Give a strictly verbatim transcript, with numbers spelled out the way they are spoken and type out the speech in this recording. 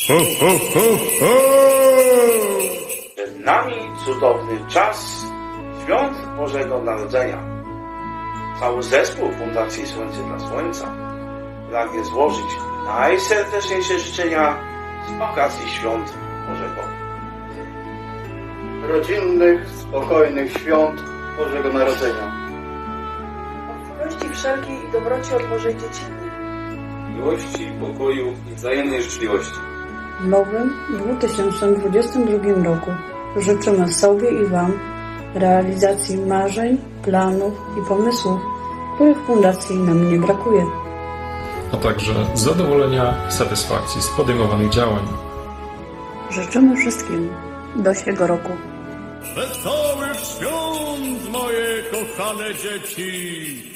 Ho, ho, ho, ho! Przed nami cudowny czas świąt Bożego Narodzenia. Cały zespół Fundacji Słońce dla Słońca pragnie złożyć najserdeczniejsze życzenia z wakacji świąt Bożego. Rodzinnych, spokojnych świąt Bożego Narodzenia. Obfitości wszelkiej i dobroci od Bożej dzieciny. Miłości, pokoju i wzajemnej życzliwości. W nowym dwa tysiące dwudziestym drugim roku życzymy sobie i Wam realizacji marzeń, planów i pomysłów, których fundacji nam nie brakuje. A także zadowolenia i satysfakcji z podejmowanych działań. Życzymy wszystkim doślego roku. Wesołych świąt, moje kochane dzieci!